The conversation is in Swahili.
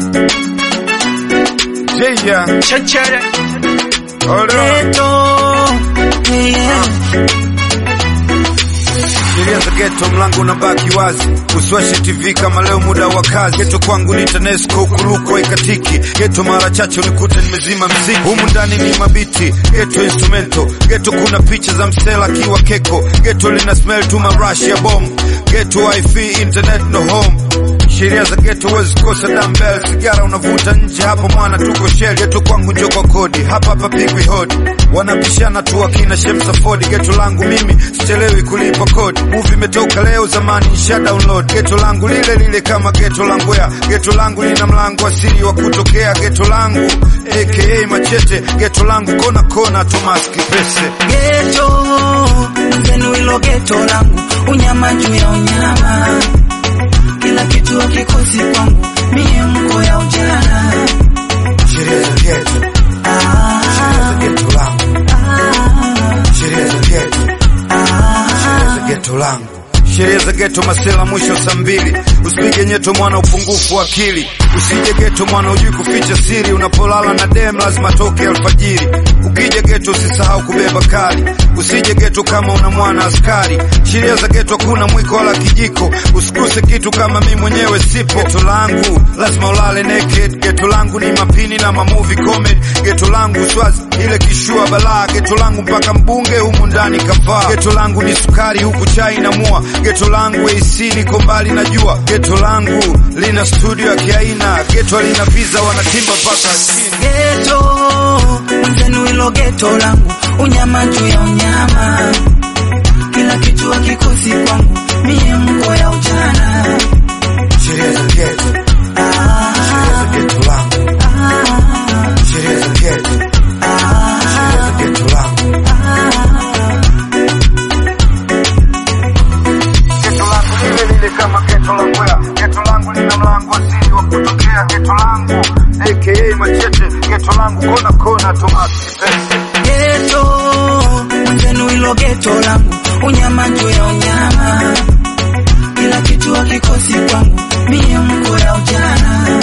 Yeah. Chachara. Hold on. Sheria za ghetto, mlango unabaki wazi. Usiwashe TV kama leo muda wa kazi. Ghetto kwangu ni TANESCO, kuruko ikatiki. Ghetto mara chache unikute nimezima mziki. Humu ndani ni mabiti, ghetto instrumento. Ghetto kuna picha za msela kiwa keko. Ghetto lina smell tu marashi ya bomb. Ghetto wifi, internet no home. Sheria za ghetto wezi kosa dumbbell. Sigara unavuta nje, hapo mwana tuko shell. Ghetto kwangu njo kwa kodi, hapa pigwi hodi. Wanapishana tu wakina Shemsa Ford. Ghetto langu mimi, sichelewi kulipa kodi. Movie imetoka leo, zamani nisha download. Ghetto langu lile kama ghetto langu ya. Ghetto langu lina mlango asili wa kutokea. Ghetto langu aka machete. Ghetto langu kona Thomas Kipese. Ghetto, mzenu ilo ghetto langu. Unyama juu ya unyama. Kila kitu wakikosi kwangu. Mie mko ya ujana. Sheria za ghetto. Sheria za ghetto langu. Sheria za ghetto. Sheria za ghetto langu. Sheria za ghetto masela mwisho saa 2. Usipige nyeto mwana upungufu wa akili. Usije ghetto mwana ujui kuficha siri. Unapolala na dem lazima toke alfajiri. Ukija ghetto usisahau kubeba kali. Usije ghetto kama una mwana askari. Sheria za ghetto kuna mwiko wala kijiko. Usiguse kitu kama mimi mwenyewe sipo. Ghetto langu lazima ulale naked. Ghetto langu ni mapini na mamovie comedy. Ghetto langu uswazi ile kishua balaa. Ghetto langu mpaka mbunge humu ndani kavaa. Ghetto langu ni sukari huku chai na mua. Ghetto langu AC niko mbali na jua. Ghetto langu lina studio ya kiaina. Ghetto lina visa wanatimba paka chini. Ghetto, mzenu ilo ghetto langu. Unyama juu ya unyama. Kila kitu wakikosi kwangu. Mie mko ya ujana. Sheria za ghetto. Sheria za ghetto langu. Sheria za ghetto. Sheria za ghetto langu. Ghetto langu lile kama ghetto langu ya. Ghetto langu lina mlango asili wa kutokea. Ghetto langu aka machete. Ghetto langu kona Thomas Kipese. Ghetto, mzenu ilo ghetto langu. Unyama juu ya unyama. Kila kitu wakikosi kwangu. Mie mko ya ujana.